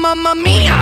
mamma mia.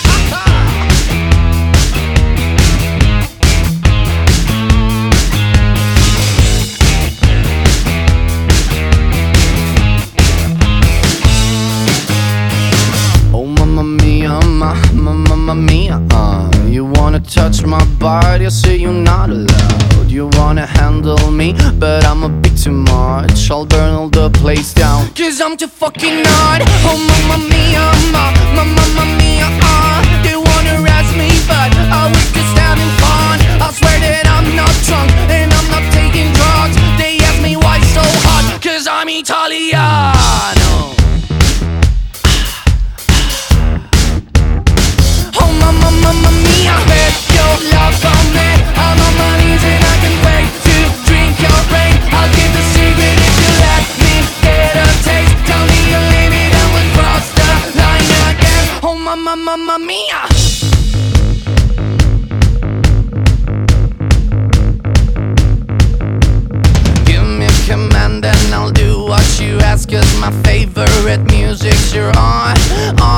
Oh mamma mia, mamma mia. You wanna touch my body, I say you're not allowed. You wanna handle me, but I'm a bit too much. I'll burn all the place down, 'cause I'm too fucking hot. Oh mamma mia, mamma mia. They wanna arrest me, but I was just having fun. I swear that I'm not drunk and I'm not taking drugs. They ask me why so hot, 'cause I'm Italiano. Oh mamma mia, bet your love on me. I'm on my knees and I can't wait to drink your brain. I'll give the secret if you let me get a taste. Tell me you leave it and we'll cross the line again. Oh mamma mia. Give me a command and I'll do what you ask, 'cause my favorite music's you're on.